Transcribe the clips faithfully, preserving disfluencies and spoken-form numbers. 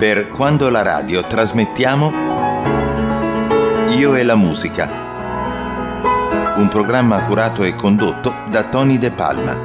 per Quando la radio trasmettiamo Io e la musica, un programma curato e condotto da Tony De Palma.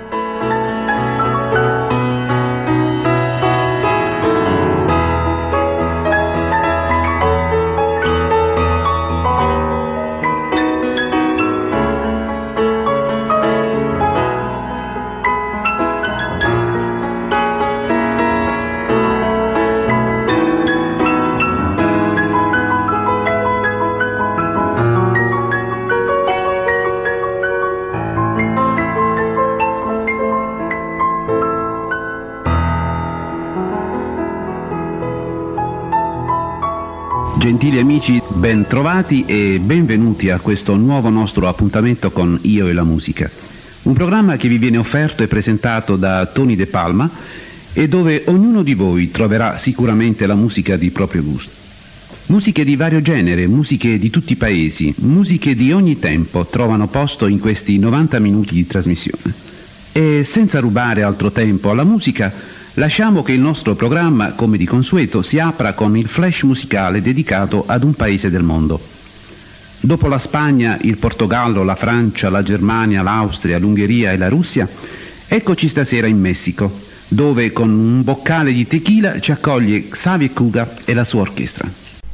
Gentili amici, ben trovati e benvenuti a questo nuovo nostro appuntamento con Io e la musica, un programma che vi viene offerto e presentato da Tony De Palma e dove ognuno di voi troverà sicuramente la musica di proprio gusto. Musiche di vario genere, musiche di tutti i paesi, musiche di ogni tempo trovano posto in questi novanta minuti di trasmissione. E senza rubare altro tempo alla musica, lasciamo che il nostro programma, come di consueto, si apra con il flash musicale dedicato ad un paese del mondo. Dopo la Spagna, il Portogallo, la Francia, la Germania, l'Austria, l'Ungheria e la Russia, eccoci stasera in Messico, dove con un boccale di tequila ci accoglie Xavier Cugat e la sua orchestra.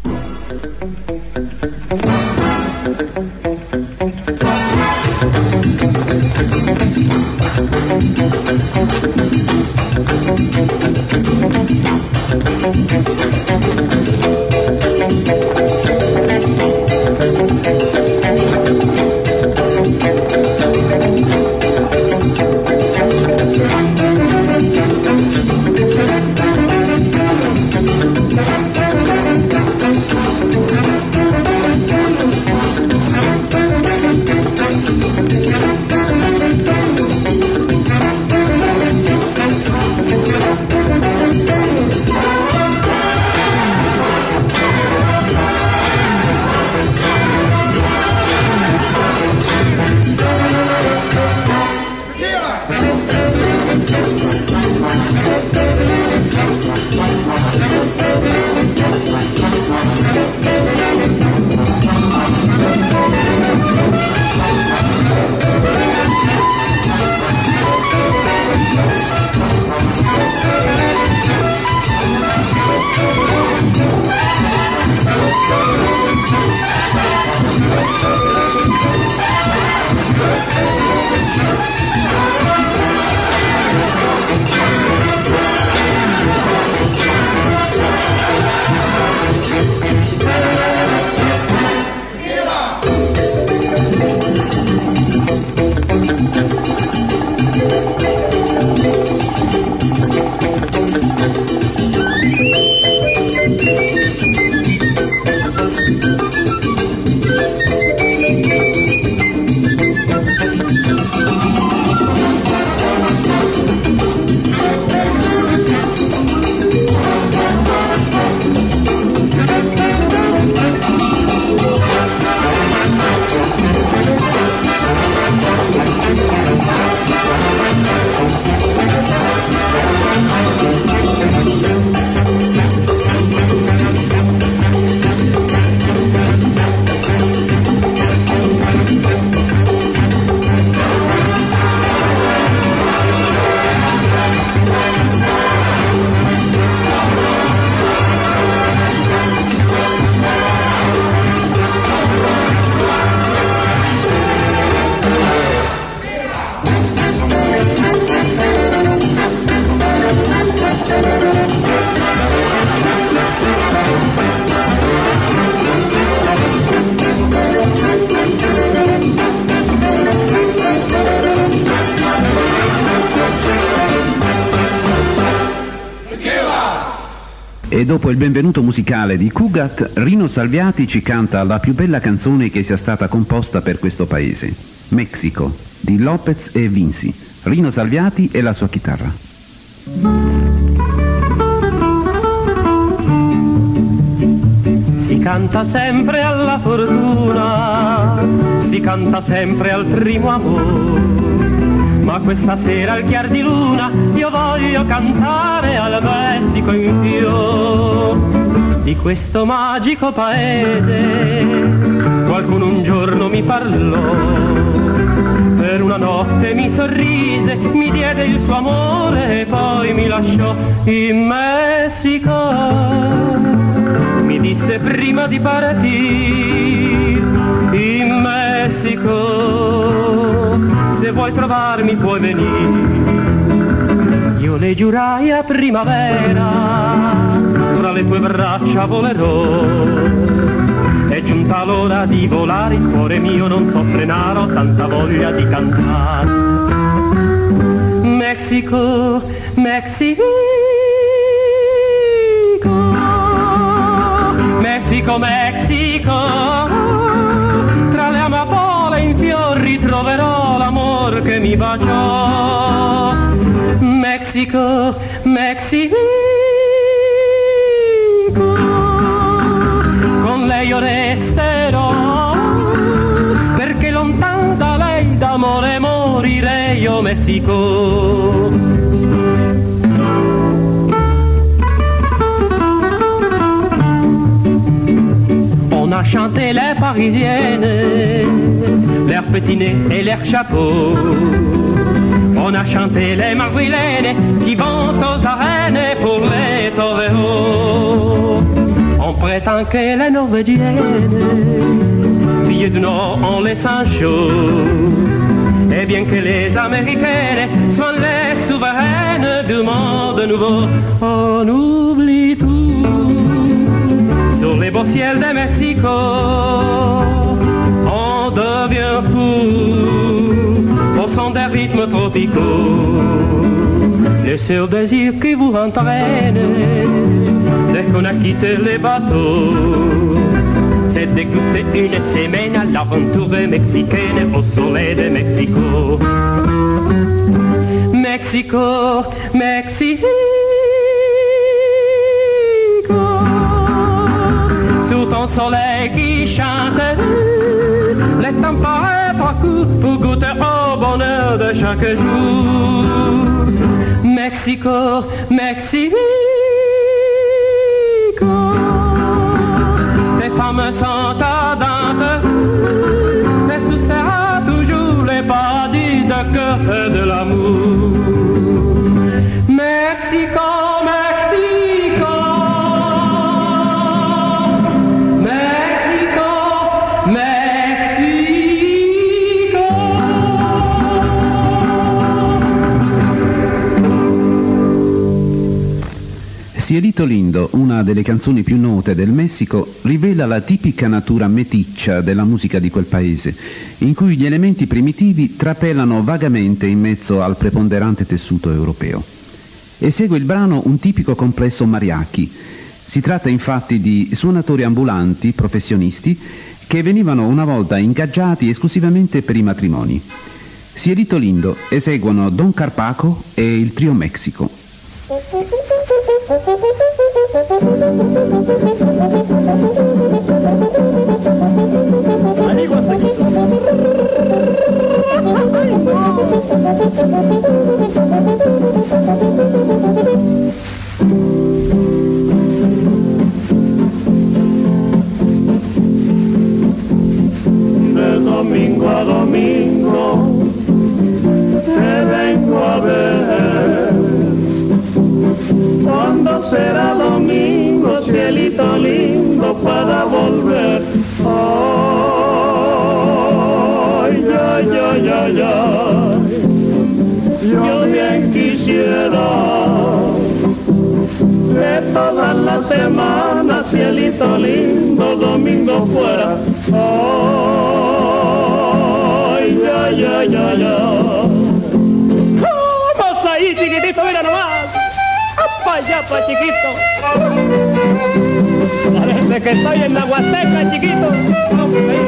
E dopo il benvenuto musicale di Cugat, Rino Salviati ci canta la più bella canzone che sia stata composta per questo paese, Mexico, di Lopez e Vinci. Rino Salviati e la sua chitarra. Si canta sempre alla fortuna, si canta sempre al primo amore, Ma questa sera al chiar di luna io voglio cantare al Messico in fior di questo magico paese. Qualcuno un giorno mi parlò, per una notte mi sorrise, mi diede il suo amore e poi mi lasciò in Messico. Mi disse prima di partire in Messico, se vuoi trovarmi puoi venire. Io le giurai a primavera, tra le tue braccia volerò. È giunta l'ora di volare, il cuore mio non so frenare, ho tanta voglia di cantare. Mexico, Mexico, Mexico, Mexico, tra le amapola in fior ritroverò l'amor che mi baciò. Mexico, Mexico, con lei io resterò, perché lontan da lei d'amore morirei, oh Messico. On a chanté les parisiennes, l'air pétiné et l'air chapeau. On a chanté les madrilènes qui vont aux arènes pour les toreros. On prétend que les norvégiennes, filles du Nord, ont les sangs chauds. Et bien que les américaines soient les souveraines du monde nouveau, on oublie tout sur les beaux ciels de Mexico. On devient fou au son des rythmes tropicaux. Le seul désir qui vous entraîne dès qu'on a quitté les bateaux, c'est d'écouter une semaine à l'aventure mexicaine au soleil de Mexico. Mexico, Mexico, sous ton soleil qui chante, les temps paraissent à coup pour goûter au bonheur de chaque jour. Mexico, Mexico, tes femmes sont ardentes, et tout sera toujours les paradis de cœur et de l'amour. Mexico, Mexico, Mexico, Mexico. Cielito Lindo, una delle canzoni più note del Messico, rivela la tipica natura meticcia della musica di quel paese, in cui gli elementi primitivi trapelano vagamente in mezzo al preponderante tessuto europeo. E segue il brano un tipico complesso mariachi. Si tratta infatti di suonatori ambulanti, professionisti, che venivano una volta ingaggiati esclusivamente per i matrimoni. Cielito Lindo eseguono Don Carpaco e il Trio Mexico. De domingo a domingo te vengo a ver. ¿Cuándo será domingo, cielito lindo, para volver? Ay, ay, ay, ay, ay. Yo bien quisiera que todas las semanas, cielito lindo, domingo fuera. Ay, ay, ay, ay, ay. Vamos ahí, chiquitito, mira nomás. ¡Apa allá, pa' chiquito! Parece que estoy en la Huasteca, chiquito. Vamos ahí.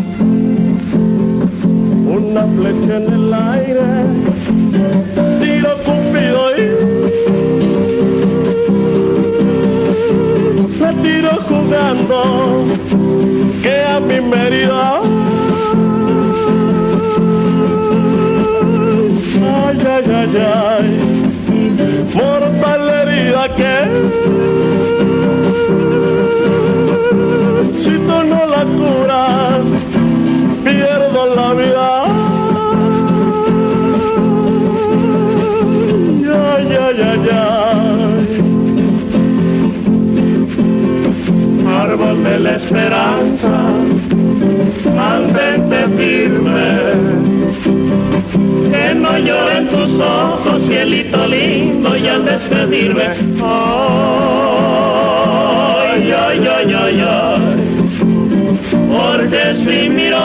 Una flecha en el aire, tiro Mérida. Ay, ay, ay, ay, mortal herida que si tú no la curas, pierdo la vida. Ay, ay, ay, ay. Árbol de la esperanza, mantente firme, que no lloren tus ojos, cielito lindo, y al despedirme, ay, ay, ay, ay, ay, porque si miro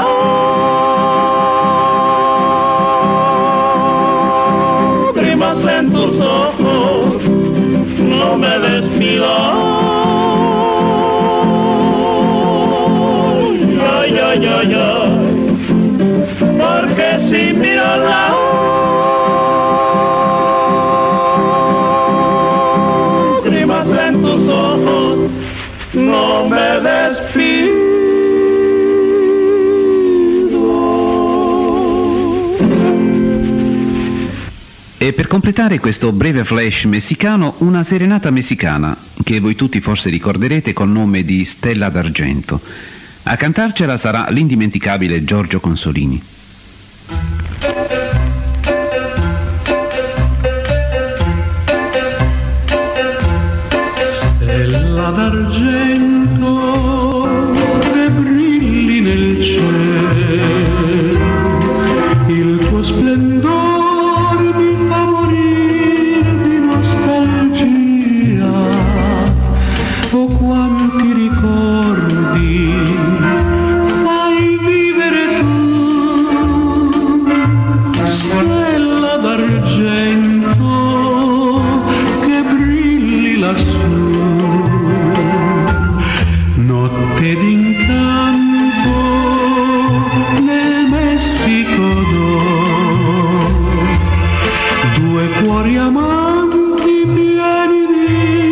lágrimas en tus ojos, no me despido. Ay, ay, ay, ay, porque si miro lágrimas en tus ojos, no me despido. E per completare questo breve flash messicano, una serenata messicana che voi tutti forse ricorderete col nome di Stella d'Argento. A cantarcela sarà l'indimenticabile Giorgio Consolini. Stella d'argento che brilli nel cielo, il tuo splendore mi fa morire di nostalgia. Oh, quanti ricordi fai vivere tu, stella d'argento che brilli lassù, notte d'incanto nel Messico d'oro, due cuori amanti pieni di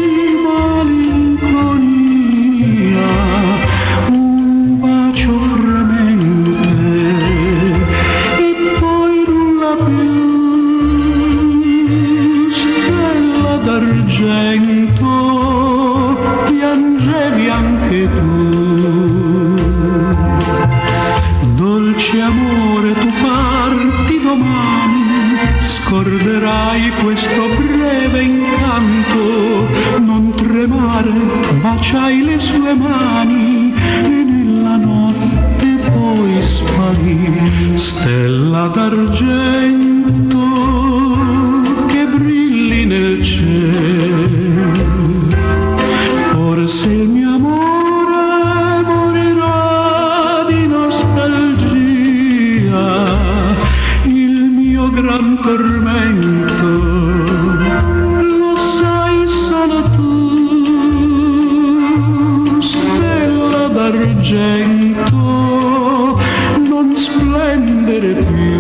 malinconia, un bacio fremente e poi nulla più, stella d'argento, piangevi anche tu. Dolce amore, tu parti domani, scorderai questo breve incanto, non tremare, baciai le sue mani e nella notte poi sparì. Stella d'argento che brilli nel cielo, forse il mio amore morirà di nostalgia, il mio gran tormento lo sai solo tu, stella d'argento, non splendere più.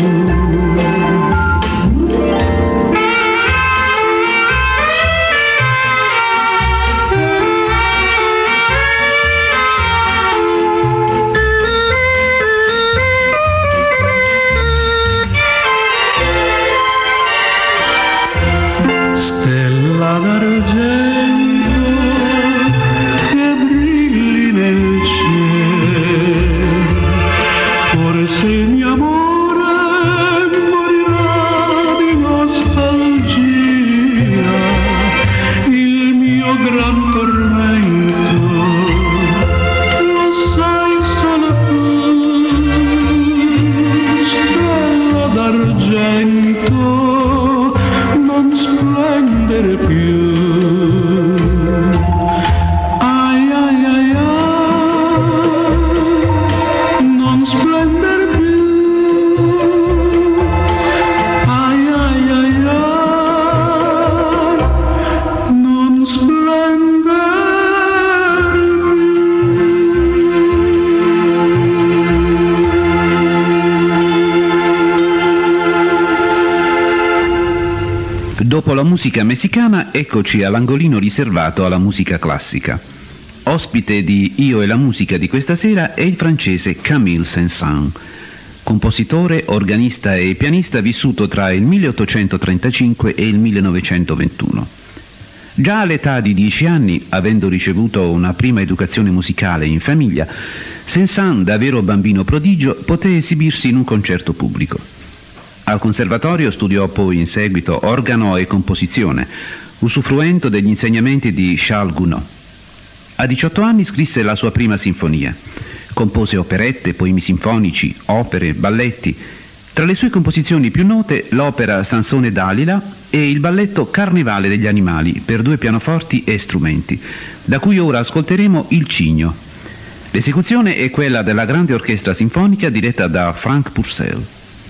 Stella d'argento che brilli nel cielo, forse il mio amore morirà di nostalgia, il mio gran tormento lo sai solo tu, stella d'argento, non splendere più. Ai ai ai ai, non splendere più. Ai ai ai ai, non splendere Dopo la musica messicana, eccoci all'angolino riservato alla musica classica. Ospite di Io e la musica di questa sera è il francese Camille Saint-Saëns, compositore, organista e pianista vissuto tra il milleottocentotrentacinque e il millenovecentoventuno. Già all'età di dieci anni, avendo ricevuto una prima educazione musicale in famiglia, Saint-Saëns, da vero bambino prodigio, poté esibirsi in un concerto pubblico. Al conservatorio studiò poi in seguito organo e composizione, usufruendo degli insegnamenti di Charles Gounod. A diciotto anni scrisse la sua prima sinfonia. Compose operette, poemi sinfonici, opere, balletti. Tra le sue composizioni più note l'opera Sansone Dalila e il balletto Carnevale degli animali per due pianoforti e strumenti, da cui ora ascolteremo Il Cigno. L'esecuzione è quella della grande orchestra sinfonica diretta da Frank Purcell.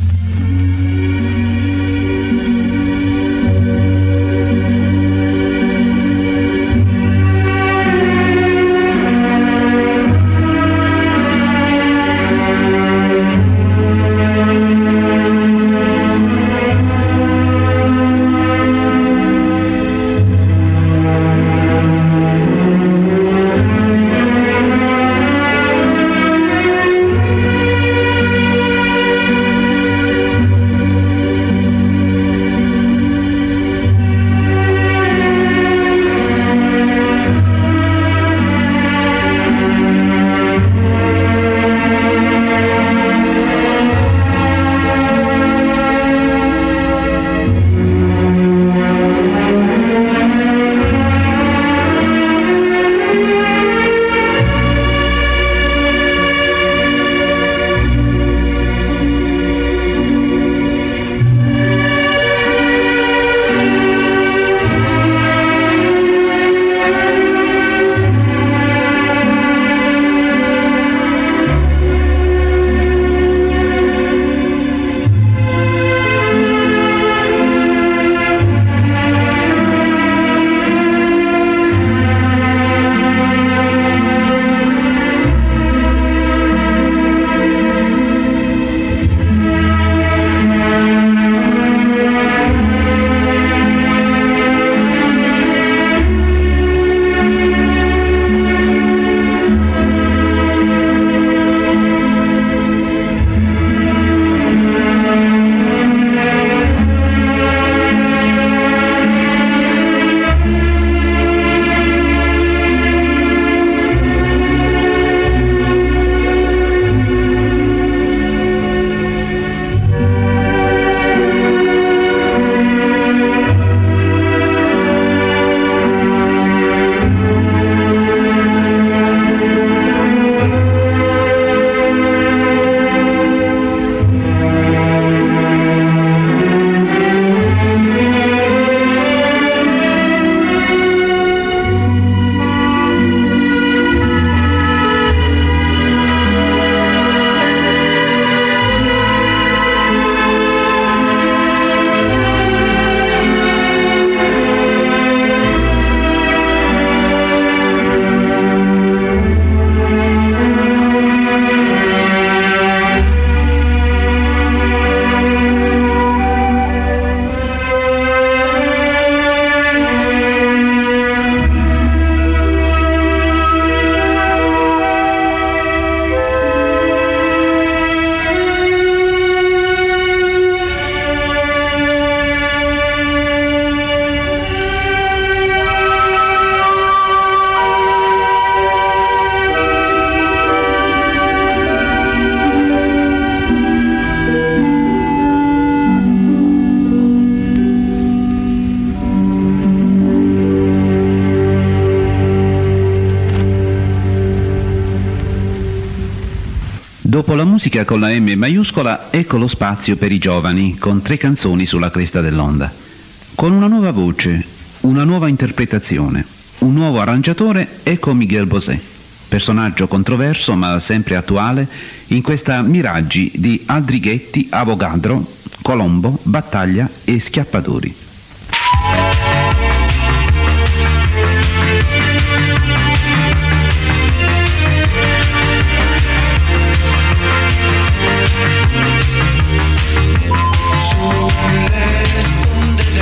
Dopo la musica con la M maiuscola, ecco lo spazio per i giovani, con tre canzoni sulla cresta dell'onda. Con una nuova voce, una nuova interpretazione, un nuovo arrangiatore, ecco Miguel Bosé, personaggio controverso ma sempre attuale in questa Miraggi di Aldrighetti, Avogadro, Colombo, Battaglia e Schiappatori.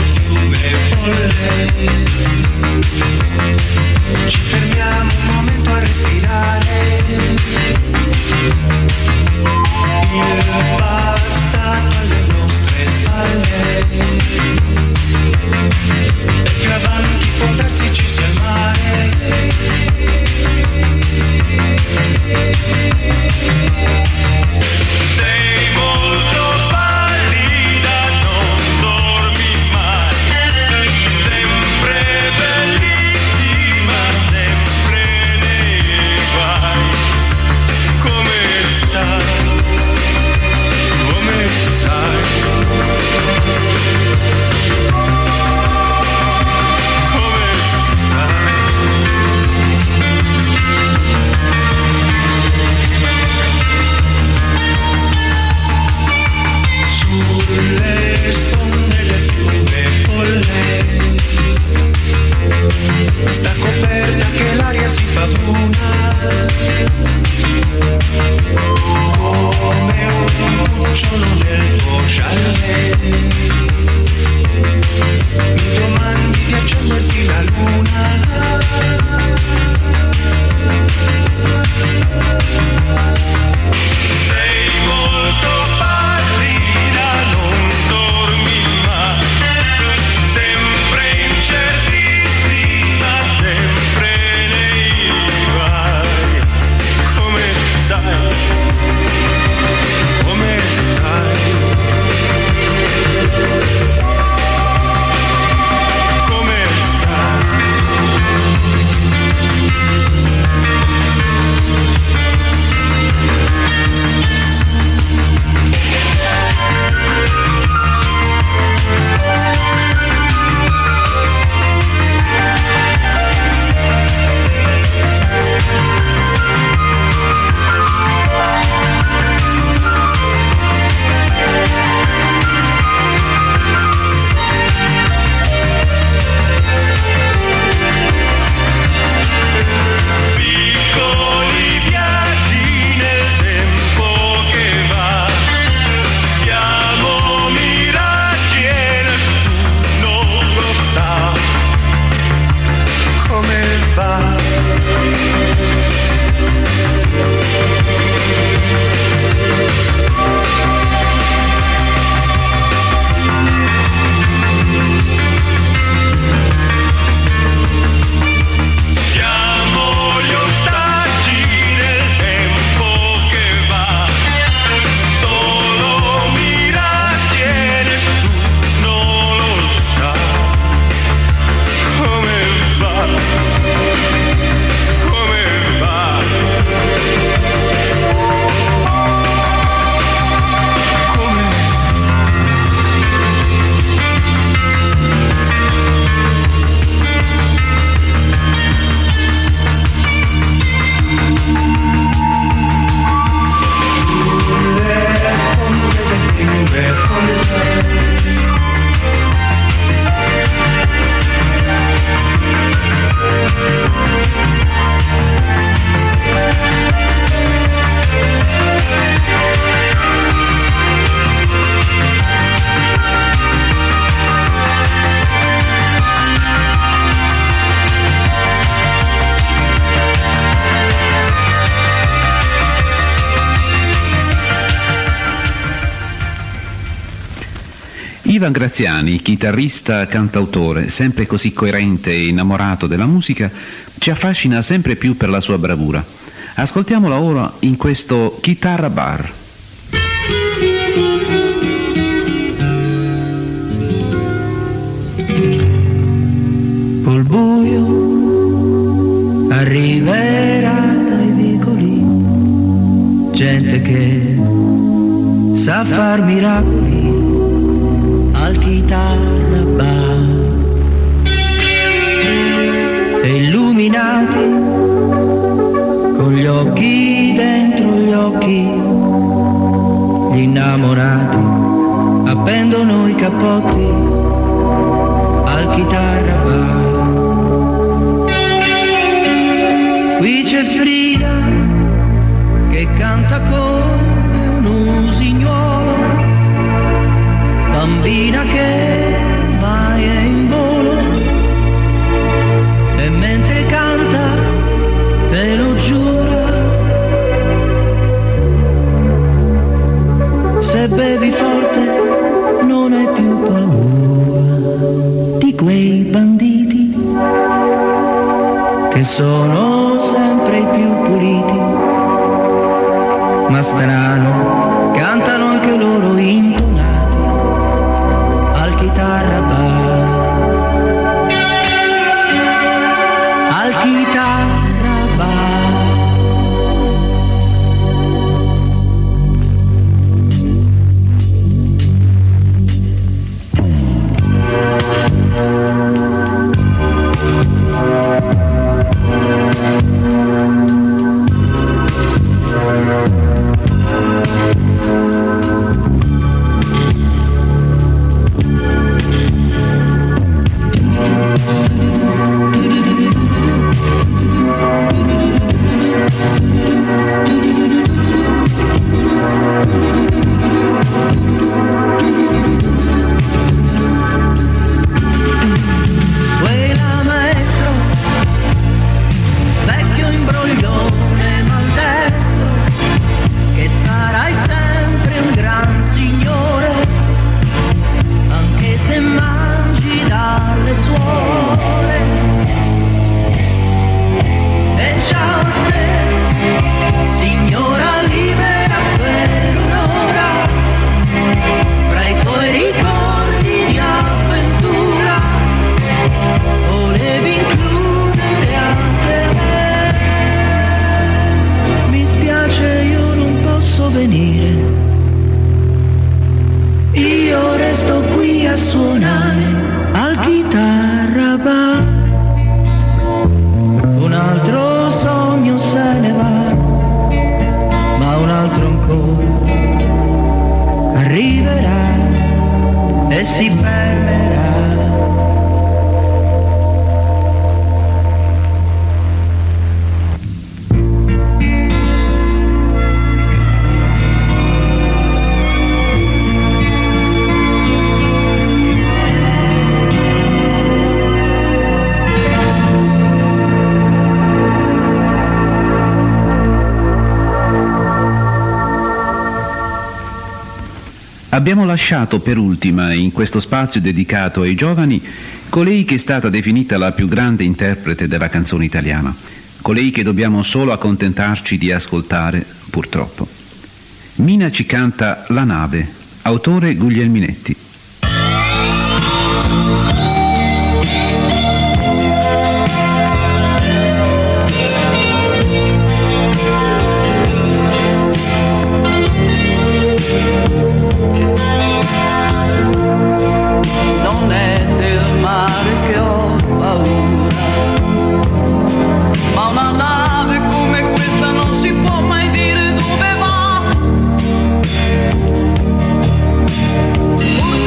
Ci fermiamo un momento sulle sponde del fiume Pollè. Sta coperta che l'aria si fa bruna come un cucciolo nel tuo chalet. Mi domandi ti accenderti la luna. Sei molto pallida, non dormi mai, sempre incertissima, sempre nei guai. Come stai? Come stai? Come stai? Piccoli viaggi nel tempo che va, siamo miraggi e nessuno lo sa. Come va? Siamo gli ostaggi del tempo che va, solo miraggi e nessuno lo sa. Come va? Come va? Come le sponde del fiume Pollè. Ivan Graziani, chitarrista, cantautore, sempre così coerente e innamorato della musica, ci affascina sempre più per la sua bravura. Ascoltiamola ora in questo Chitarra Bar. Col buio arriverà dai vicoli gente che sa far miracoli al chitarra bar. E illuminati con gli occhi dentro gli occhi, gli innamorati appendono i cappotti al chitarra bar. Qui c'è Frida che canta come un usignolo, bambina che mai è in volo, e mentre canta te lo giura, se bevi forte non hai più paura di quei banditi che sono sempre i più puliti, ma strano, cantano anche loro intonati al chitarra. suonare al chitarra bar. Un altro sogno se ne va, ma un altro ancora arriverà e si fermerà. Abbiamo lasciato per ultima, in questo spazio dedicato ai giovani, colei che è stata definita la più grande interprete della canzone italiana, colei che dobbiamo solo accontentarci di ascoltare, purtroppo. Mina ci canta La nave, autore Guglielminetti. Usa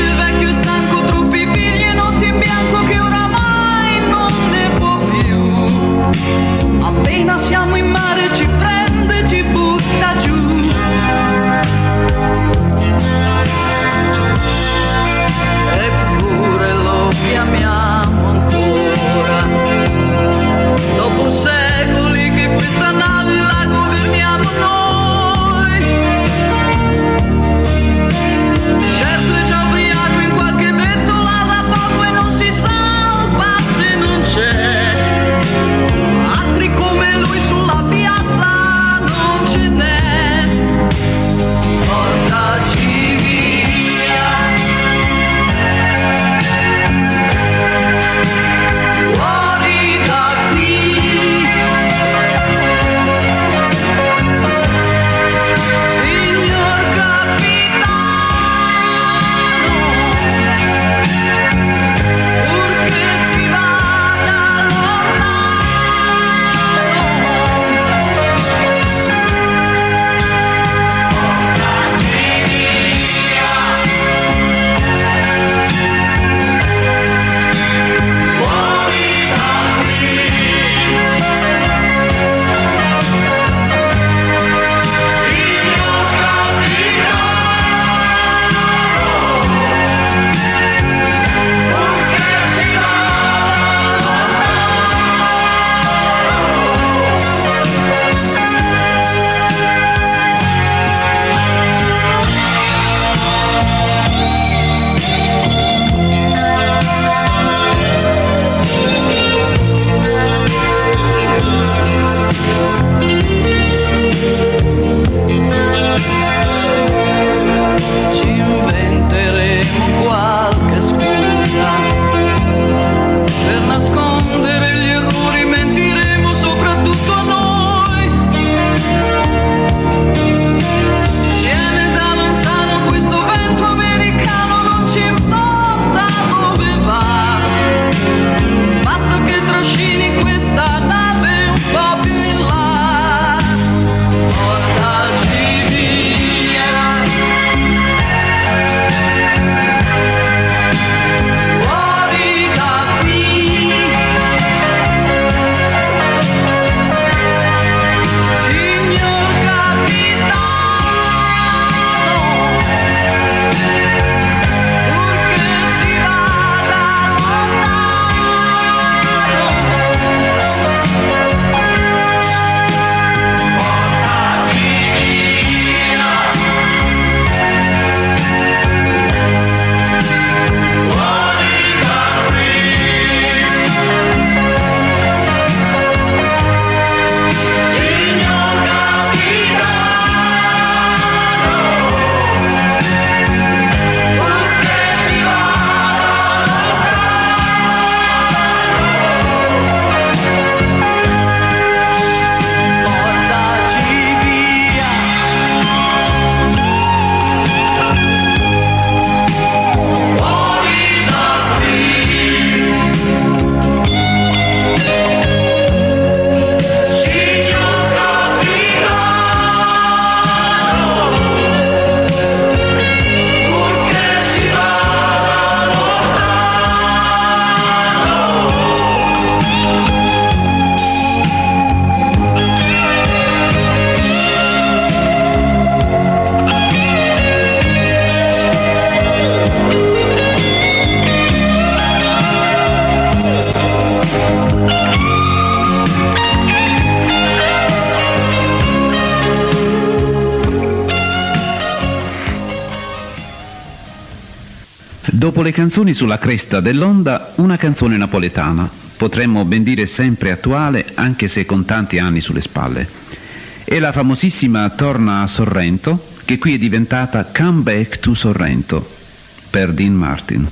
Dopo le canzoni sulla cresta dell'onda, una canzone napoletana. Potremmo ben dire sempre attuale, anche se con tanti anni sulle spalle. È la famosissima Torna a Sorrento, che qui è diventata Come Back to Sorrento, per Dean Martin.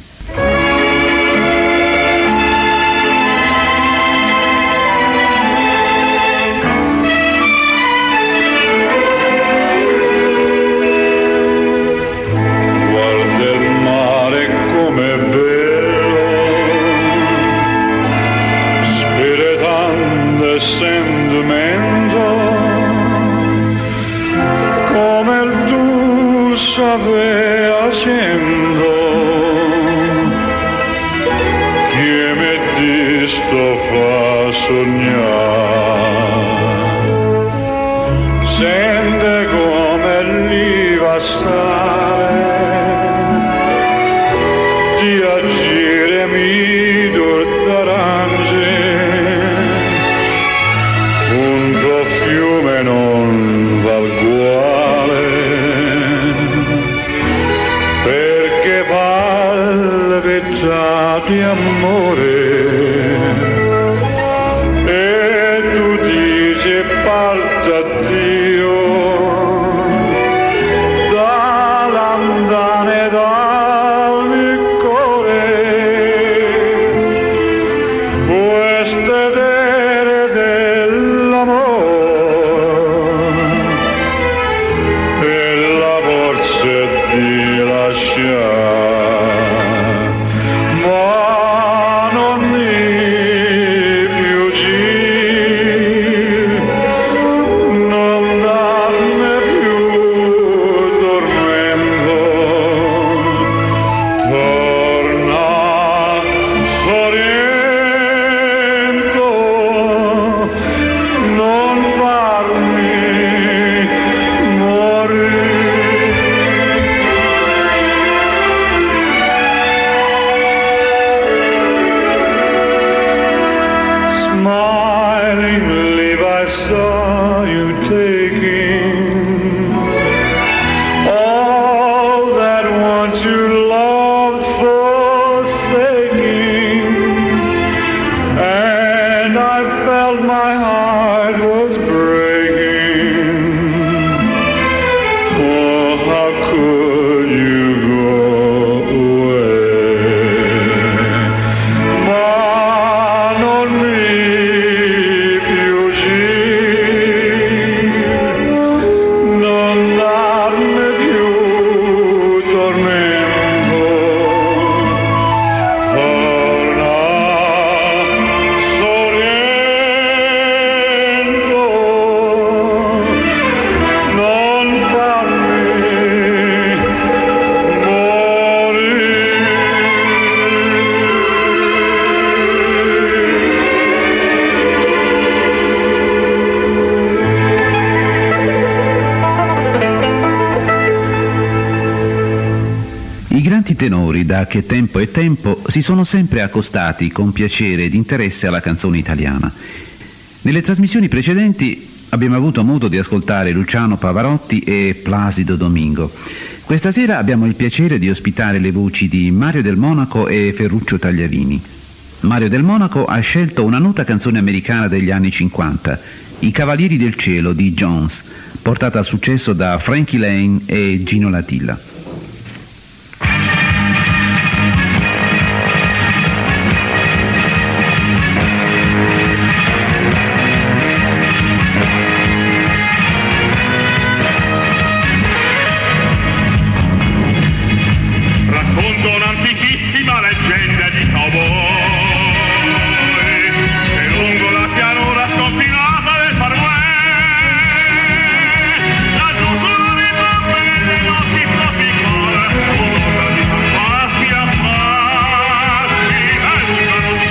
Sente come l'iva di agire mi d'arrange un profume non val uguale perché vale verità di amore e tu dici parta Dio dall'andare dal mio cuore queste dere dell'amore e la forza di lasciare ma non mi più giri non darmi più tormento torna Sorrento non farmi Smilingly I saw you taking all that once you loved forsaking, and I felt my heart was breaking. Oh, how could you go away? Ma non mi non darmi più tormento torna Sorrento non farmi I grandi tenori, da Che tempo è tempo, si sono sempre accostati con piacere ed interesse alla canzone italiana. Nelle trasmissioni precedenti abbiamo avuto modo di ascoltare Luciano Pavarotti e Placido Domingo. Questa sera abbiamo il piacere di ospitare le voci di Mario Del Monaco e Ferruccio Tagliavini. Mario Del Monaco ha scelto una nota canzone americana degli anni cinquanta, I Cavalieri del Cielo di Jones, portata al successo da Frankie Lane e Gino Latilla. Racconto un'antichissima leggenda di cowboy che lungo la pianura sconfinata del Far West laggiù sulla riva belle notti tropicale un'ora di fantasmi affari escano al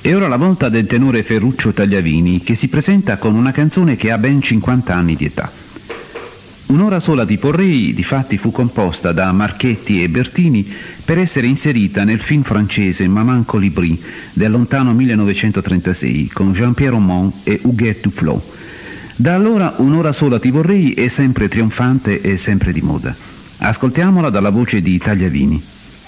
È ora la volta del tenore Ferruccio Tagliavini, che si presenta con una canzone che ha ben cinquanta anni di età. Un'ora sola ti vorrei, difatti, fu composta da Marchetti e Bertini per essere inserita nel film francese Maman Colibri del lontano millenovecentotrentasei con Jean-Pierre Aumont e Huguette Duflo. Da allora Un'ora sola ti vorrei è sempre trionfante e sempre di moda. Ascoltiamola dalla voce di Tagliavini.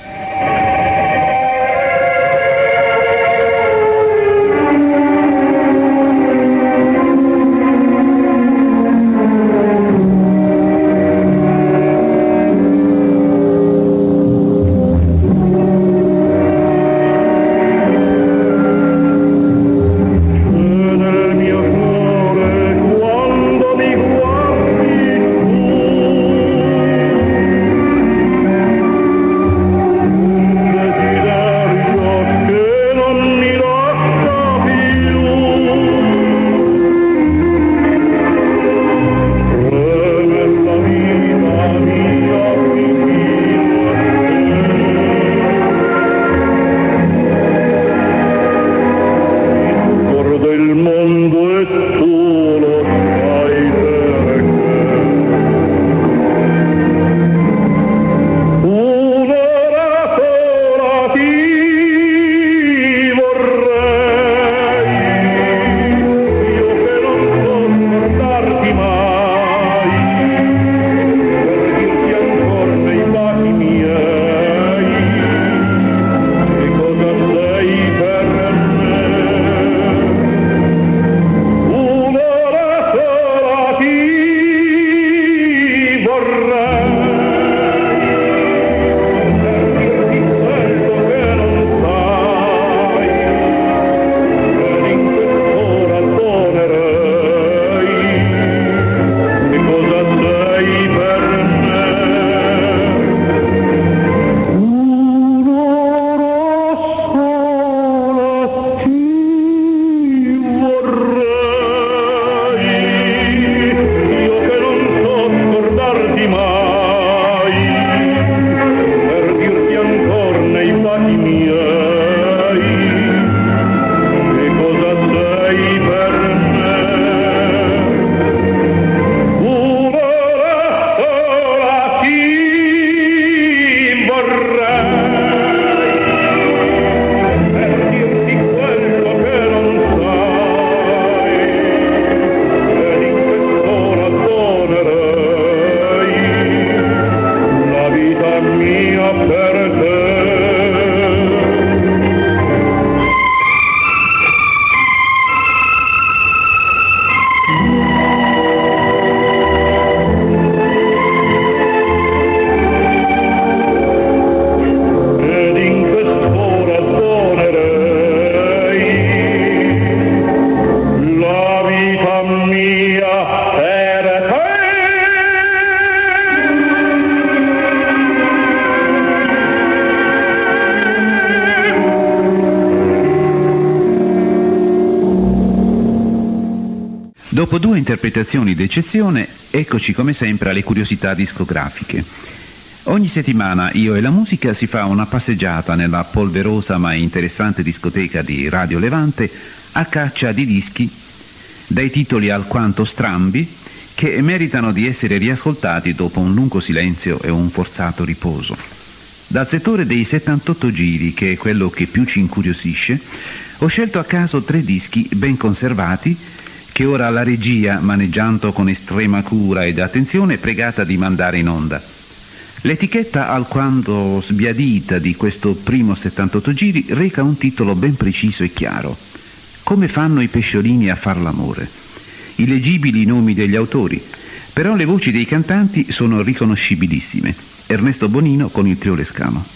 Dopo due interpretazioni d'eccezione, eccoci come sempre alle curiosità discografiche. Ogni settimana Io e la musica si fa una passeggiata nella polverosa ma interessante discoteca di Radio Levante a caccia di dischi dai titoli alquanto strambi che meritano di essere riascoltati dopo un lungo silenzio e un forzato riposo. Dal settore dei settantotto giri, che è quello che più ci incuriosisce, ho scelto a caso tre dischi ben conservati che ora la regia, maneggiando con estrema cura ed attenzione, è pregata di mandare in onda. L'etichetta alquanto sbiadita di questo primo settantotto giri reca un titolo ben preciso e chiaro: Come fanno i pesciolini a far l'amore. Illegibili i nomi degli autori, però le voci dei cantanti sono riconoscibilissime. Ernesto Bonino con il Trio Lescano.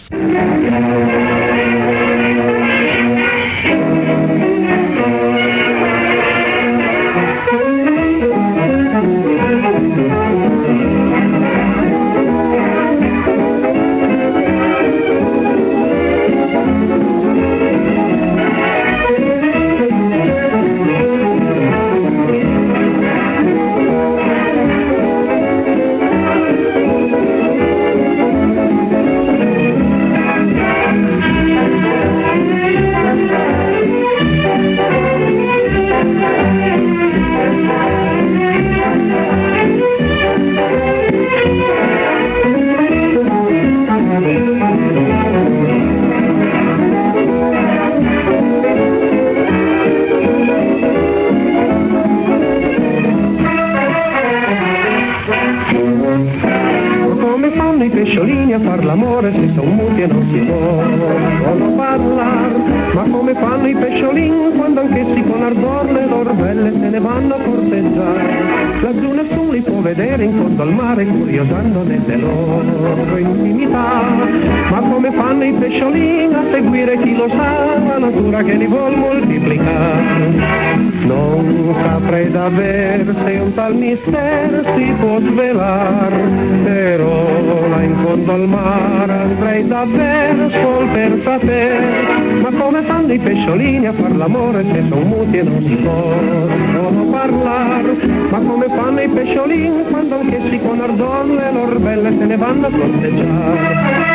l'amore se son muti e non si possono parlar. Ma come fanno i pesciolini quando anch'essi con ardor le loro belle se ne vanno a corteggiare? Laggiù nessuno li può vedere in fondo al mare curiosando nelle loro intimità. Ma come fanno i pesciolini a seguire chi lo sa, la natura che li vuol moltiplicare? Non saprei davvero se un tal mistero si può svelar, però là in fondo al mare andrei davvero sol per sapere. Ma come fanno i pesciolini a far l'amore se son muti e non si possono parlar? Ma come fanno i pesciolini quando anch'essi con ardor le loro belle se ne vanno a corteggiare?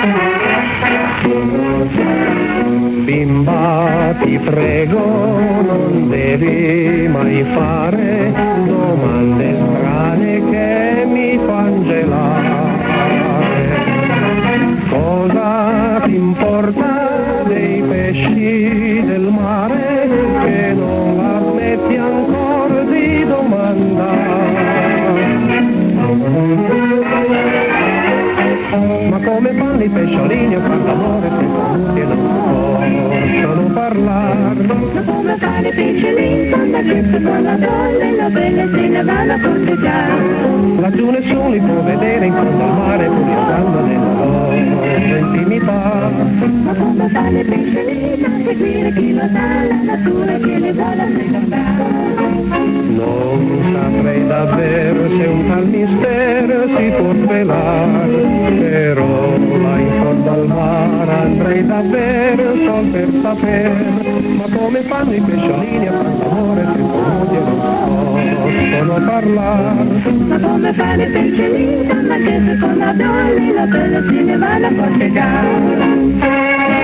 Bimba, ti prego, non devi mai fare domande strane che mi fan gelare. Cosa ti importa dei pesci del mare che non la smetti ancora di domandare? Ma come fanno i pesciolini a far l'amore se tutti non possono parlare? Ma come fanno i pesciolini quando che si con la donna e la bella se ne vanno a corteggiare? Laggiù nessuno li può vedere in fondo al mare curiosando nella loro intimità. Ma come fanno i pesciolini a seguire chi lo sa, la natura che li vuole ascoltare? Non saprei davvero se un tal mistero si può svelare, però là in fondo al mare andrei davvero sol per sapere. Ma come fanno i pesciolini a far l'amore se tutti non possono parlare? Ma come fanno i pesciolini quando anche se con la donna la bella se ne vanno a corteggiare?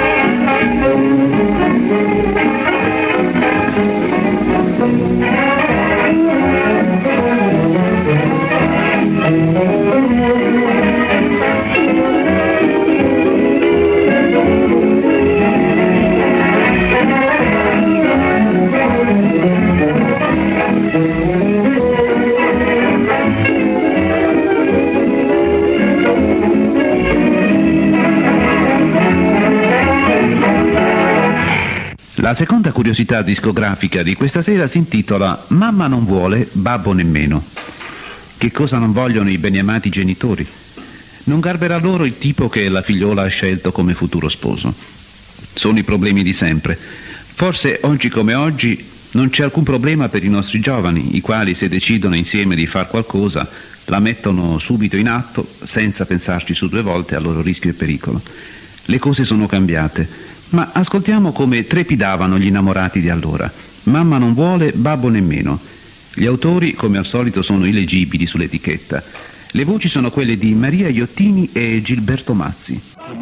La seconda curiosità discografica di questa sera si intitola Mamma non vuole, babbo nemmeno. Che cosa non vogliono i beniamati genitori? Non garberà loro il tipo che la figliola ha scelto come futuro sposo. Sono i problemi di sempre. Forse oggi come oggi non c'è alcun problema per i nostri giovani, i quali se decidono insieme di far qualcosa la mettono subito in atto senza pensarci su due volte al loro rischio e pericolo. Le cose sono cambiate. Ma ascoltiamo come trepidavano gli innamorati di allora. Mamma non vuole, babbo nemmeno. Gli autori, come al solito, sono illeggibili sull'etichetta. Le voci sono quelle di Maria Iottini e Gilberto Mazzi.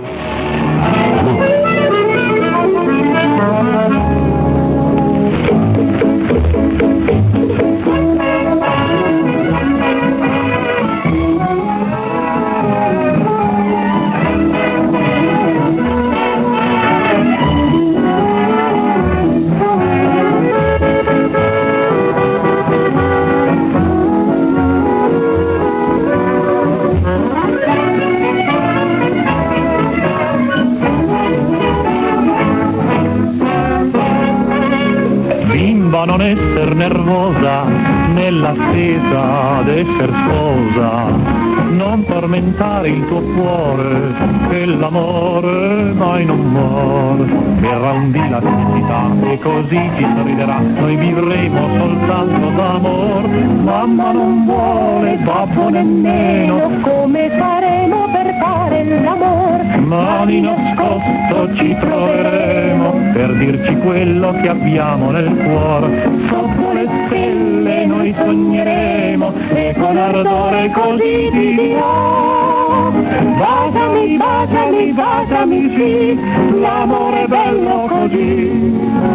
Non esser nervosa nell'attesa d'esser sposa, non tormentare il tuo cuore, che l'amore mai non muore. Verrà un dì la felicità e così ci sorriderà, noi vivremo soltanto d'amor. Mamma non vuole, babbo nemmeno, come faremo per fare l'amor? Ma di nascosto ci troveremo per dirci quello che abbiamo nel cuore. Sotto le stelle noi sogneremo e con ardore così ti dirò: baciami, baciami, baciami, sì, l'amore è bello così.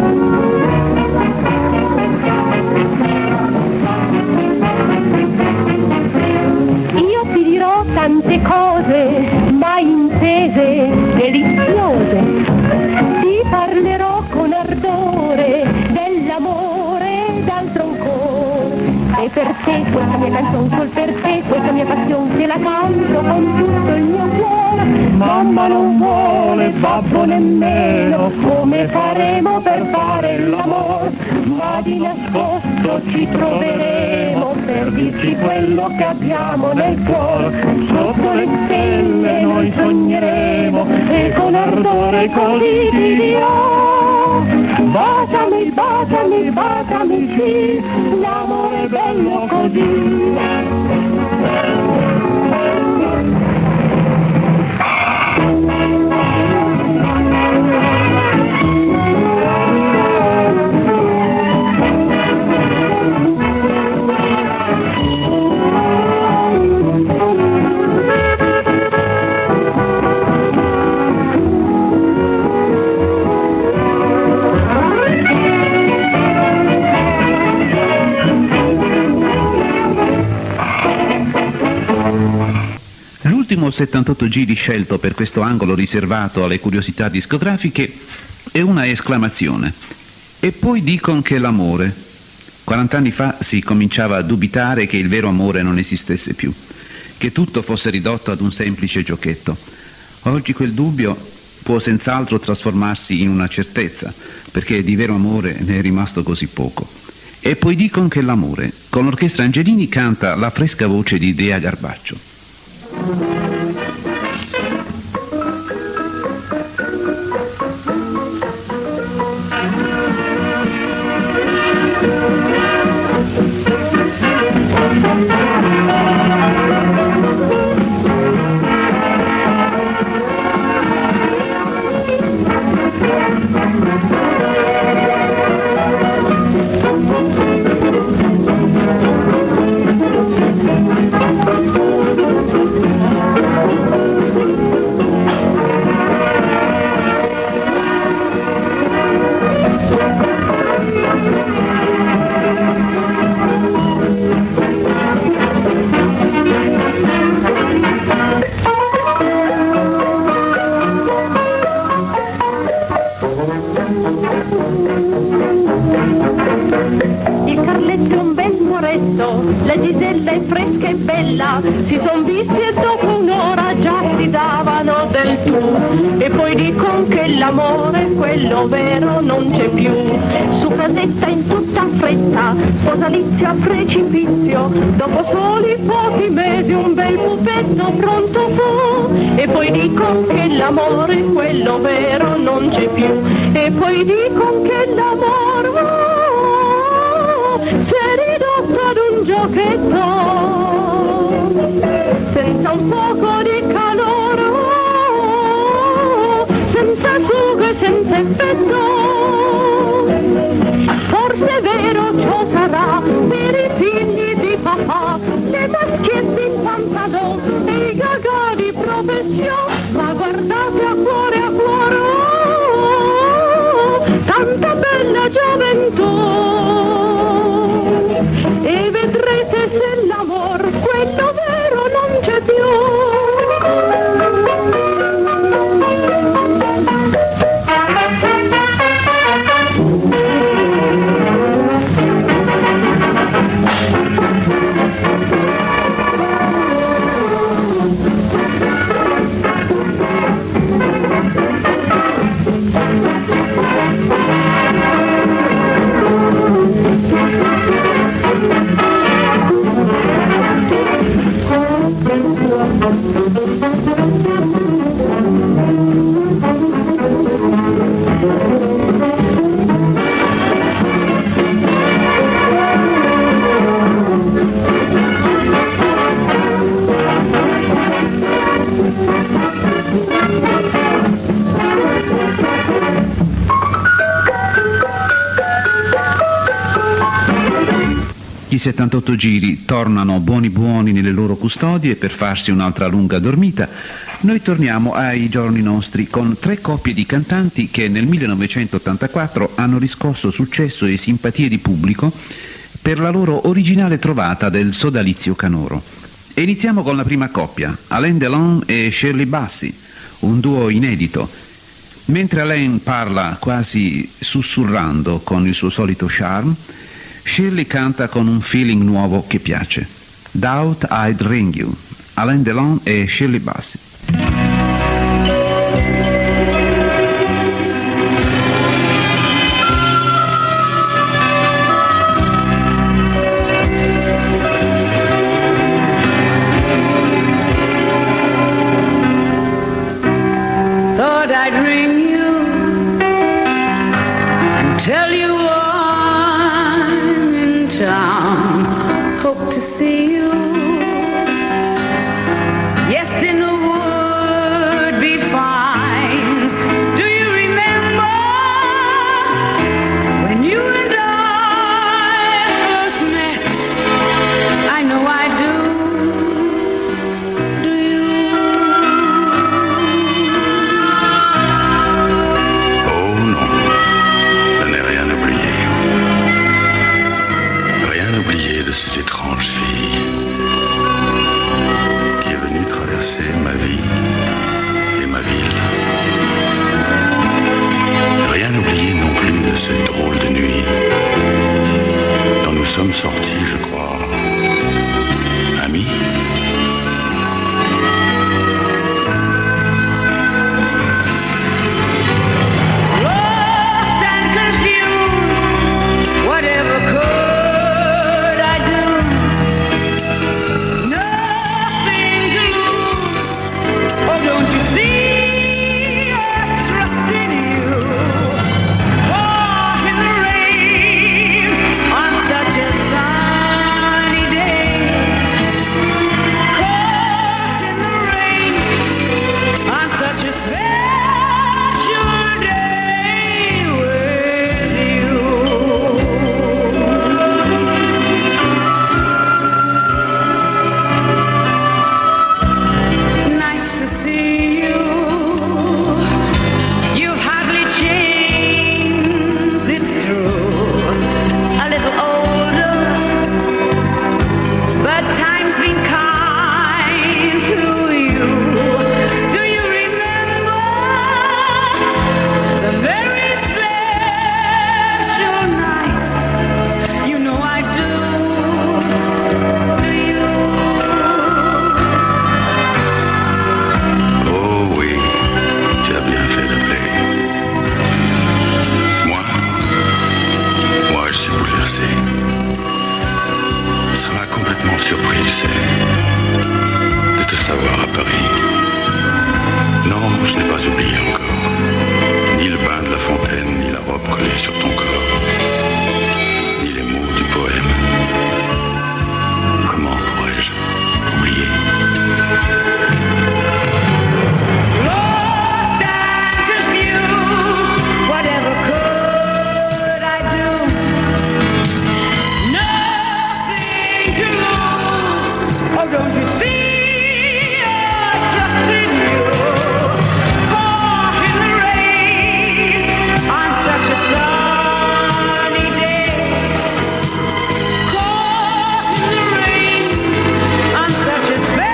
Io ti dirò tante cose mai intese, deliziose. Ti parlerò con ardore dell'amore d'altro ancora. E per te questa mia canzone, sol per te questa mia passione, te la canto con tutto il mio cuore. mamma non vuole, babbo nemmeno, come faremo per fare l'amor? Ma di nascosto ci troveremo per dirci quello che abbiamo nel cuore. Sotto le stelle noi sogneremo e con ardore così ti dirò: baciami, baciami, baciami, sì, l'amore è bello così. L'ultimo settantotto giri scelto per questo angolo riservato alle curiosità discografiche è una esclamazione. E poi dicono che l'amore. quarant'anni fa si cominciava a dubitare che il vero amore non esistesse più, che tutto fosse ridotto ad un semplice giochetto. Oggi quel dubbio può senz'altro trasformarsi in una certezza, perché di vero amore ne è rimasto così poco. E poi dicono che l'amore. Con l'orchestra Angelini canta la fresca voce di Dea Garbaccio. La Gisella è fresca e bella, si son visti e dopo un'ora già si davano del tu. E poi dicono che l'amore, quello vero, non c'è più. Su casetta in tutta fretta, sposalizio a precipizio, dopo soli pochi mesi un bel pupetto pronto fu. E poi dicono che l'amore, quello vero, non c'è più. E poi dicono che l'amore ad un giochetto, senza un poco di calore, senza sugo e senza effetto. Forse è vero, ciò sarà per i figli di papà, le maschietti in pantalone e i gaga di professione. Ma guardate a cuore a cuore, tanta bella gioventù. E vedrete se l'amor, quello vero, non c'è più. I settantotto giri tornano buoni buoni nelle loro custodie per farsi un'altra lunga dormita. Noi torniamo ai giorni nostri con tre coppie di cantanti che nel millenovecentottantaquattro hanno riscosso successo e simpatie di pubblico per la loro originale trovata del sodalizio canoro. E iniziamo con la prima coppia, Alain Delon e Shirley Bassey, un duo inedito. Mentre Alain parla quasi sussurrando con il suo solito charme, Shirley canta con un feeling nuovo che piace. Doubt I'd Ring You, Alain Delon e Shirley Bassey. tell you I'm in town, hope to see you. Yes, dinner would be fine. Do you remember when you and I first met? I know I do. Do you? Oh non, je n'ai rien oublié. Rien oublié de cette étrange fille qui est venue traverser ma vie et ma ville. Rien oublié non plus de cette drôle de nuit dont nous sommes sortis, je crois, amis. Lost and confused, whatever could I do? Nothing to lose. Oh, don't you see? I trust in you. Caught in the rain on such a sunny day. Caught in the rain on such a special day with you. Nice to see you. You've hardly changed, it's true. A little older, but time's been kind to you. Do you remember the very special night? You know I do. Do you? Oh oui, tu as bien fait d'appeler. Moi, moi je suis bouleversé. Ça m'a complètement surpris, tu sais, de te savoir à Paris. Non, je n'ai pas oublié encore. Ni le bain de la fontaine, ni la robe collée sur ton corps, ni les mots du poème. Comment pourrais-je oublier? Lost and confused, whatever could I do? Nothing to lose. Oh, don't you see? I trust in you. Caught in the rain on such a sunny day. Caught in the rain on such a special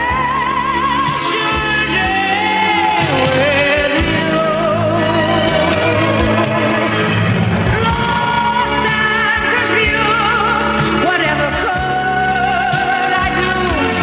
day with you. Lost and confused, whatever could I do?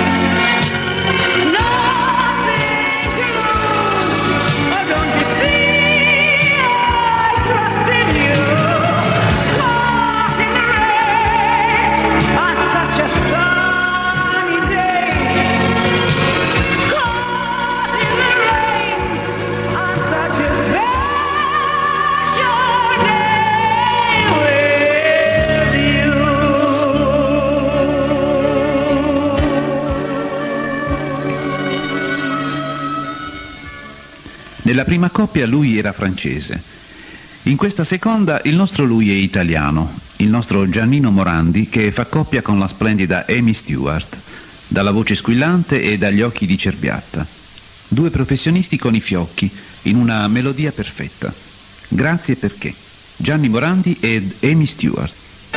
Nothing to lose. Oh, don't you see? I trust in you. Caught in the rain on such a sunny day. Caught in the rain on such a special day with you. Nella prima coppia lui era francese. In questa seconda il nostro lui è italiano, il nostro Giannino Morandi, che fa coppia con la splendida Amy Stewart, dalla voce squillante e dagli occhi di cerbiatta. Due professionisti con i fiocchi, in una melodia perfetta. Grazie perché. Gianni Morandi ed Amy Stewart.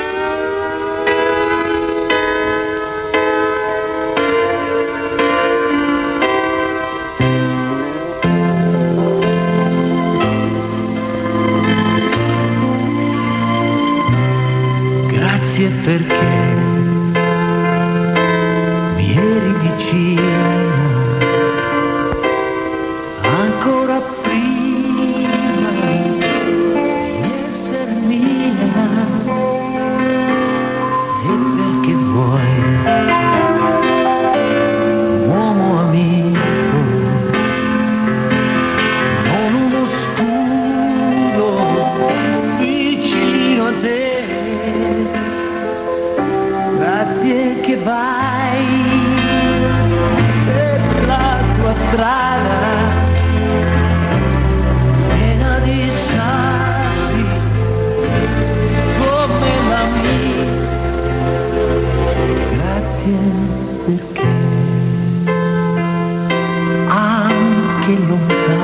Grazie perché mi eri vicino ancora prima di essere mia.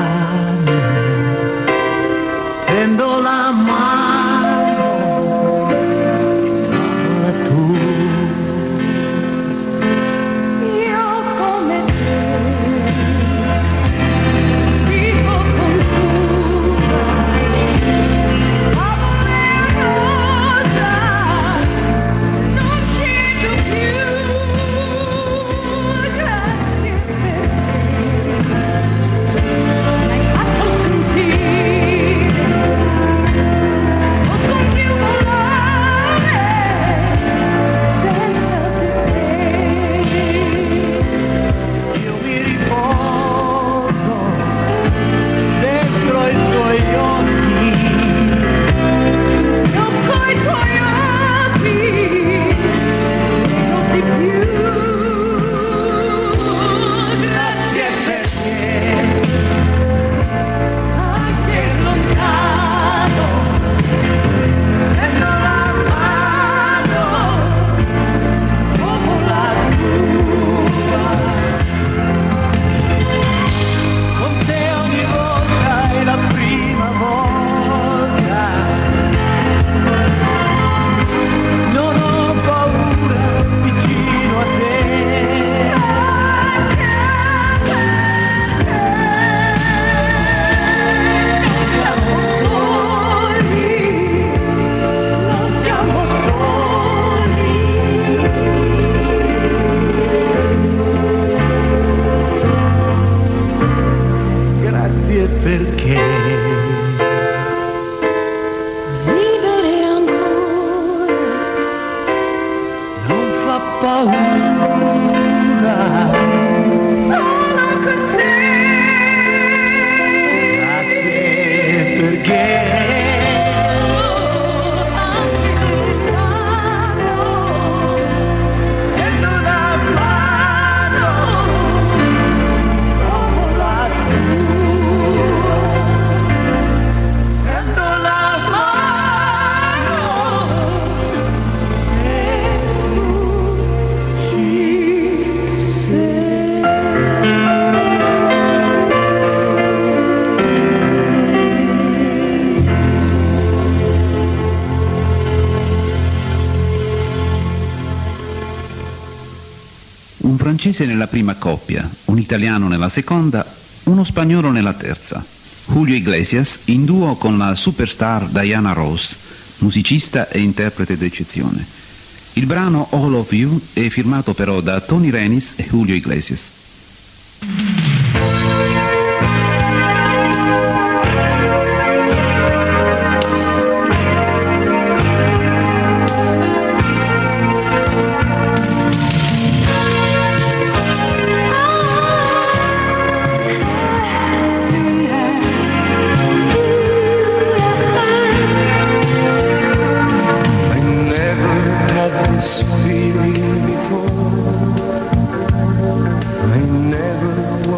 lontano, tendo la mano, tavola tu. Io come te vivo confusa, amore rosa, non chiedo più. Grazie per te, hai fatto sentire, non so più volare senza di te. Io mi riposo dentro i tuoi occhi, Io coi tuoi occhi non di più. grazie perché Anche lontano tendo la mano come la tua. con te ogni volta è la prima volta. Non ho paura vicino a te. Siamo soli, non siamo soli. Grazie perché Vivere ancora non fa paura. solo con te. Grazie perché Anche lontano tendo la mano come la tua. Tendo la mano e tu ci sei. Un francese nella prima coppia, un italiano nella seconda, uno spagnolo nella terza. Julio Iglesias in duo con la superstar Diana Ross, musicista e interprete d'eccezione. Il brano All of You è firmato però da Tony Renis e Julio Iglesias. I never had this feeling before. I never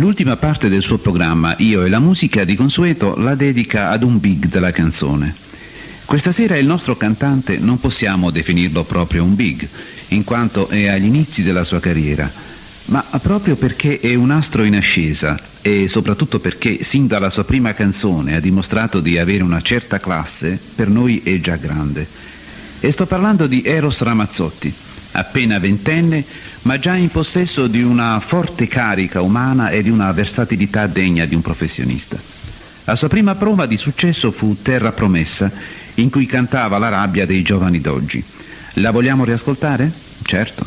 L'ultima parte del suo programma, Io e la musica, di consueto la dedica ad un big della canzone. Questa sera il nostro cantante non possiamo definirlo proprio un big, in quanto è agli inizi della sua carriera, ma proprio perché è un astro in ascesa e soprattutto perché sin dalla sua prima canzone ha dimostrato di avere una certa classe, per noi è già grande. E sto parlando di Eros Ramazzotti, appena ventenne, ma già in possesso di una forte carica umana e di una versatilità degna di un professionista. La sua prima prova di successo fu Terra Promessa, in cui cantava la rabbia dei giovani d'oggi. La vogliamo riascoltare? Certo.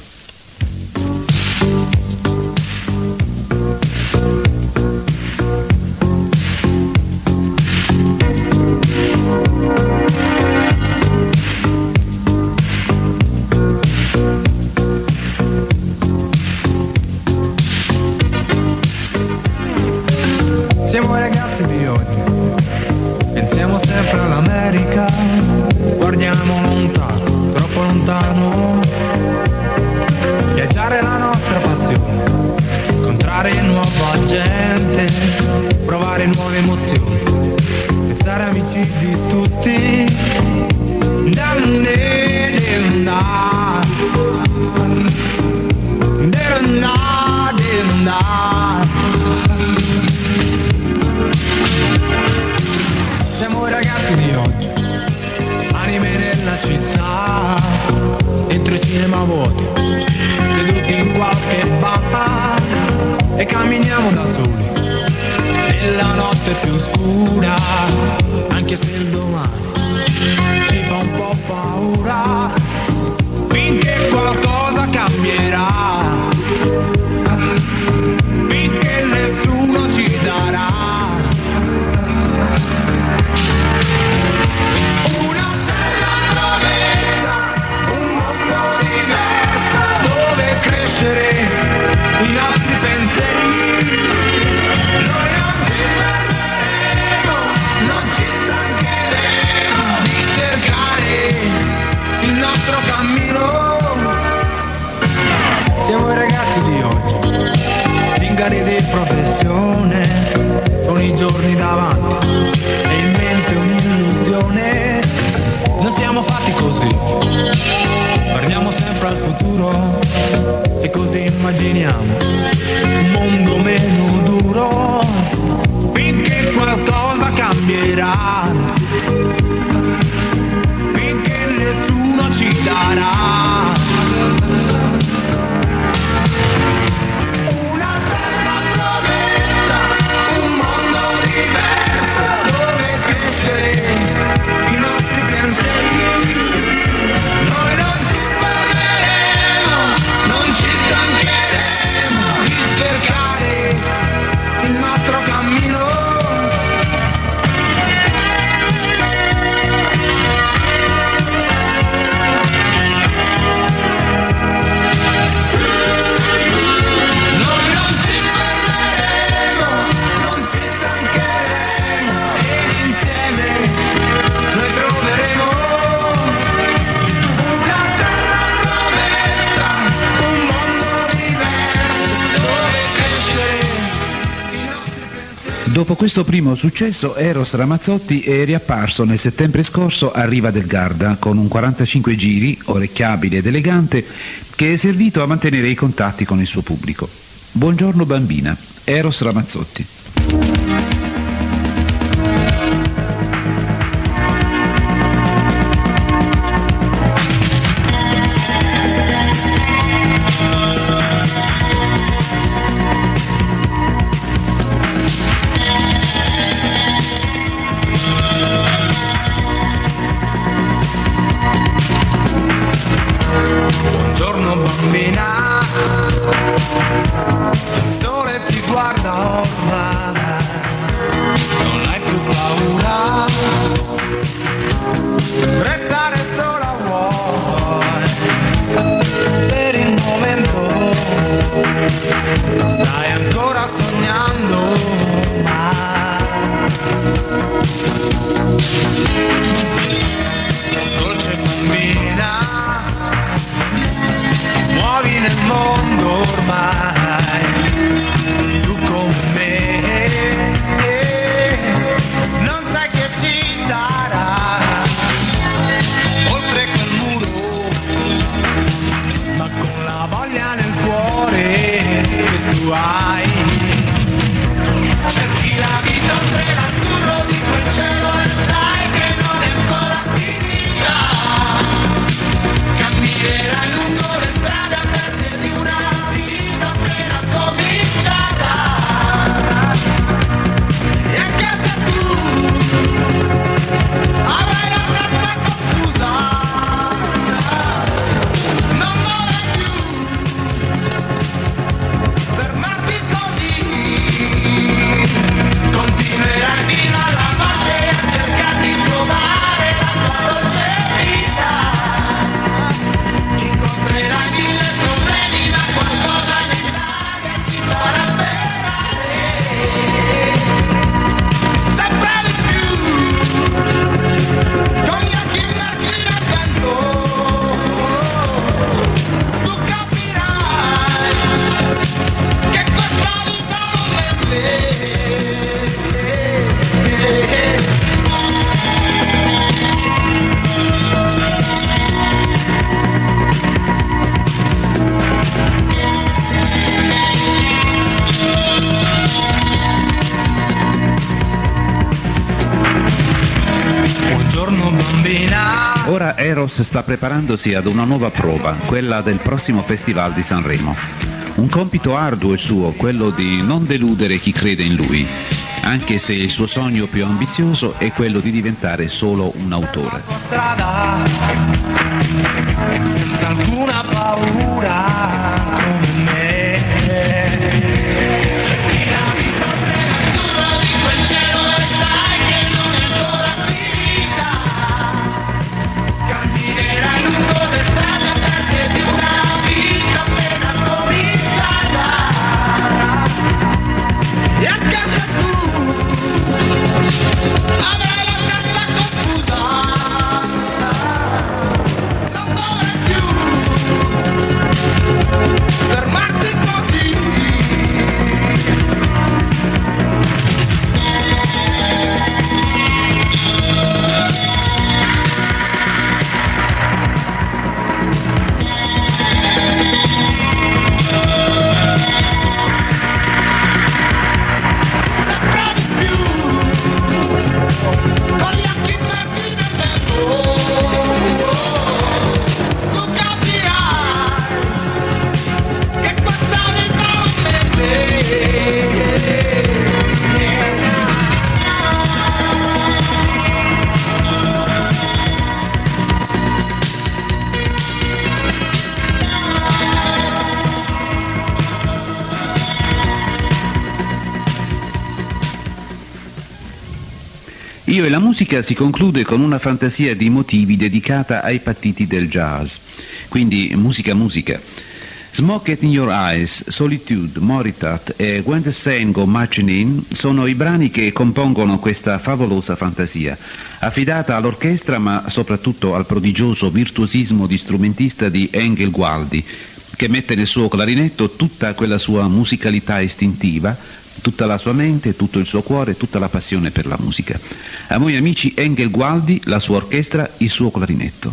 Siamo ragazzi di oggi, pensiamo sempre all'America, guardiamo lontano, troppo lontano. Viaggiare è la nostra passione, incontrare nuova gente, provare nuove emozioni, restare amici di tutti. Siamo ragazzi di oggi, anime nella città, dentro i cinema vuoti, seduti in qualche bar e camminiamo da soli nella notte più scura, anche se il domani ci fa un po' paura, finché qualcosa cambierà, finché nessuno ci darà una terra promessa, un mondo diverso dove crescere i nostri pensieri. Noi non ci fermeremo, non ci stancheremo di cercare il nostro cammino. Siamo i ragazzi di oggi, zingari di professione, con i giorni davanti e in mente un'illusione. Non siamo fatti così, guardiamo sempre al futuro e così immaginiamo un mondo meno duro, finché qualcosa cambierà, finché nessuno ci darà una terra promessa, un mondo diverso dove crescere i nostri pensieri. Noi non ci fermeremo, non ci stancheremo di cercare il nostro cammino. Noi non ci fermeremo, non ci stancheremo e insieme noi troveremo una terra promessa, un mondo diverso dove crescere i nostri pensieri. Dopo questo primo successo, Eros Ramazzotti è riapparso nel settembre scorso a Riva del Garda con un quarantacinque giri, orecchiabile ed elegante, che è servito a mantenere i contatti con il suo pubblico. Buongiorno bambina, Eros Ramazzotti. Buongiorno bambina, il sole ci guarda ormai. combinare. Ora Eros sta preparandosi ad una nuova prova, quella del prossimo Festival di Sanremo. Un compito arduo è suo, quello di non deludere chi crede in lui, anche se il suo sogno più ambizioso è quello di diventare solo un autore. Strada, senza alcuna paura come me. Io e la musica si conclude con una fantasia di motivi dedicata ai partiti del jazz, quindi musica musica. Smoke It in Your Eyes, Solitude, Moritat e When the Saints Go Marching In sono i brani che compongono questa favolosa fantasia, affidata all'orchestra ma soprattutto al prodigioso virtuosismo di strumentista di Engel Gualdi, che mette nel suo clarinetto tutta quella sua musicalità istintiva, tutta la sua mente, tutto il suo cuore, tutta la passione per la musica. A voi amici, Engel Gualdi, la sua orchestra, il suo clarinetto.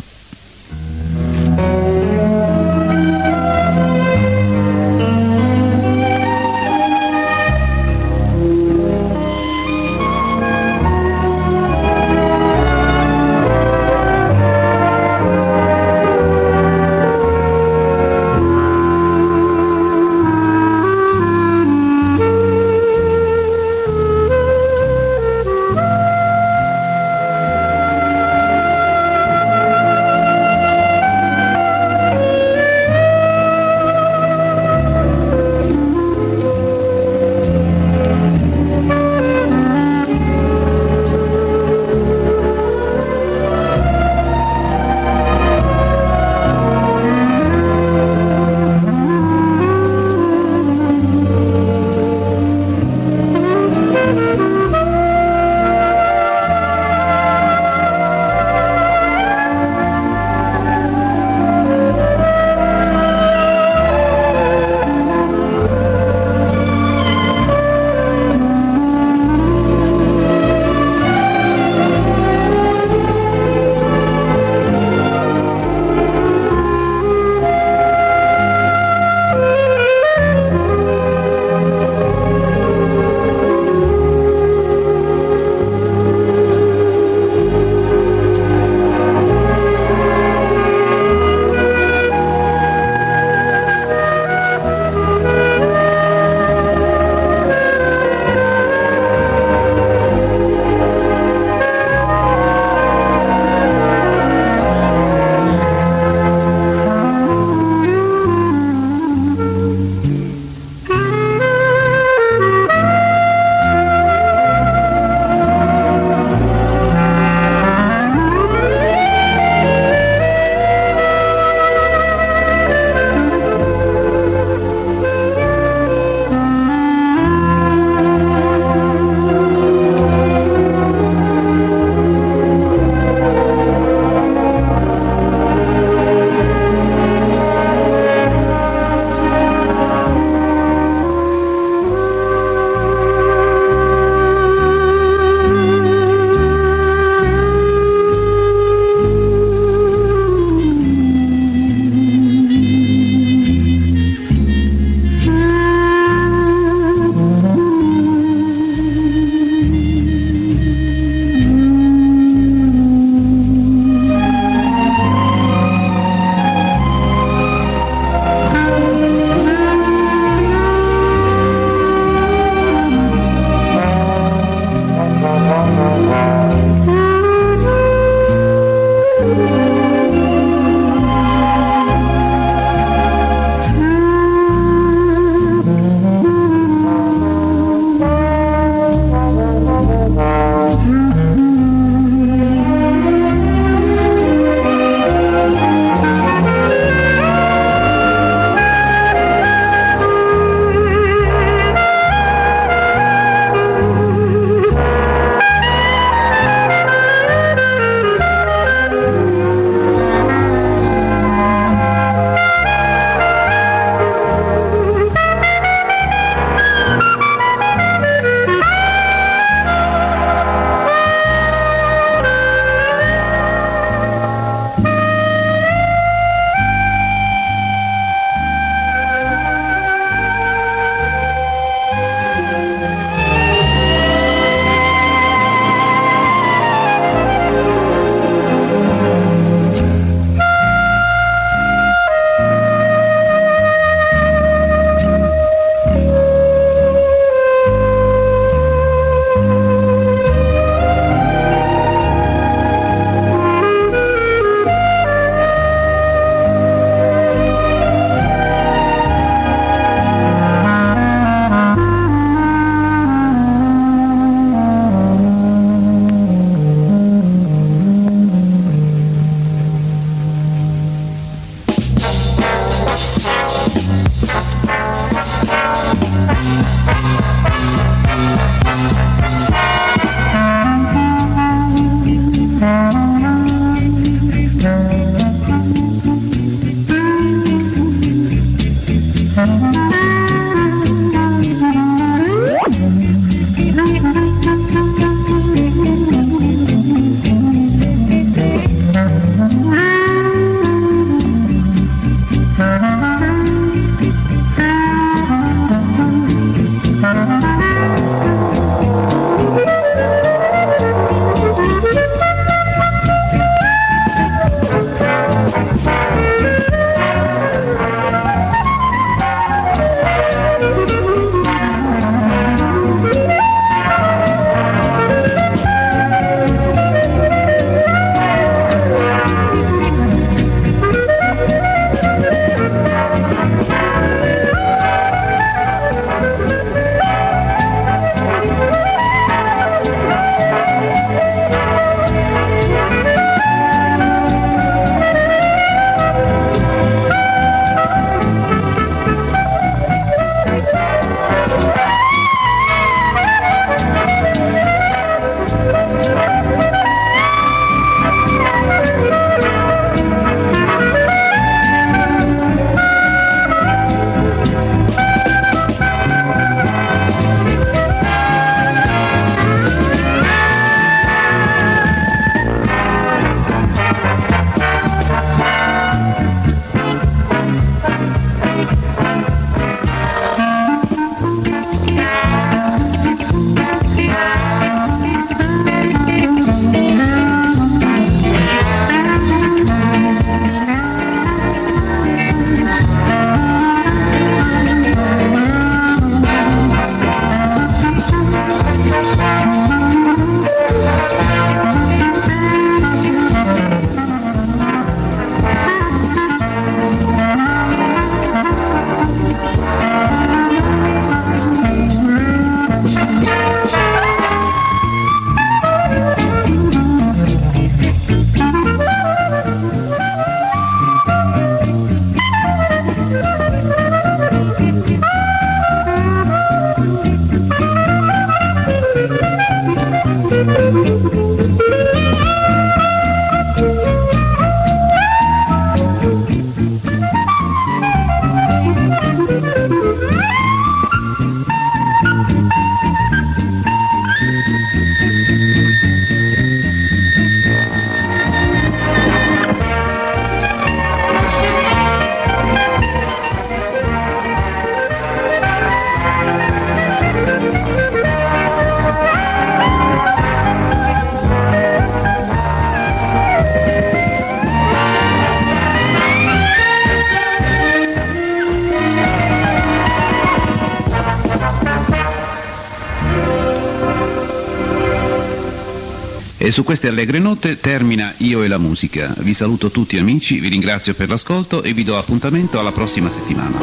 E su queste allegre note termina Io e la musica. Vi saluto tutti amici, vi ringrazio per l'ascolto e vi do appuntamento alla prossima settimana.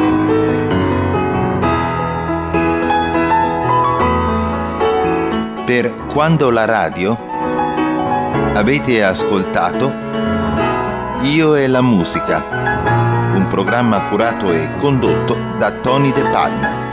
Per Quando la radio avete ascoltato Io e la musica, un programma curato e condotto da Tony De Palma.